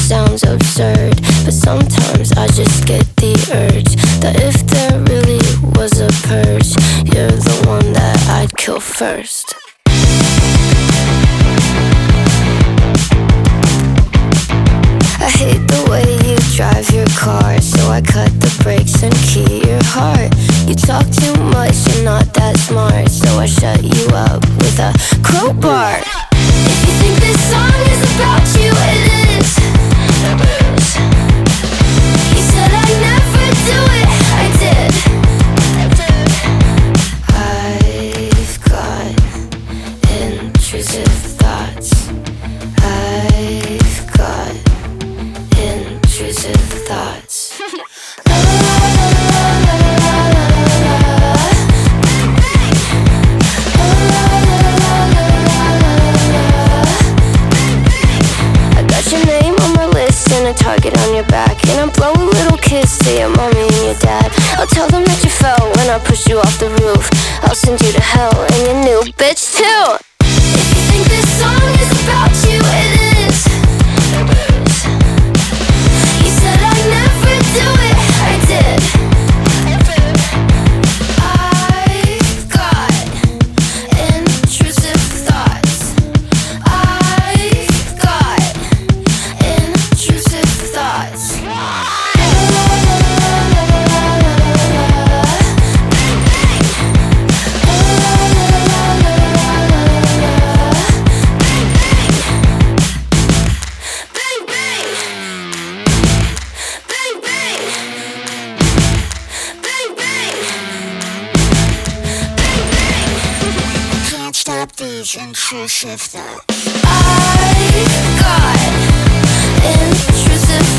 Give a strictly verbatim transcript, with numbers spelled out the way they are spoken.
sounds absurd, but sometimes I just get the urge that if there really was a purge, you're the one that I'd kill first. I hate the way you drive your car, so I cut the brakes and key your heart. You talk too much, you're not that smart, so I shut you up with a crowbar. If you think this song is about you, it is. You said I'd never do it, I did. I've got intrusive thoughts. I've got intrusive thoughts. I got your name on my list and a target on your back, and I'll blow a little kiss to your mommy and your dad. I'll tell them that you fell when I pushed you off the roof. I'll send you to hell and your new bitch too. If you think this song is about you, it is. You said I'd never do it, I did. I've got intrusive thoughts. I've got intrusive thoughts. These intrusive thoughts. I've got intrusive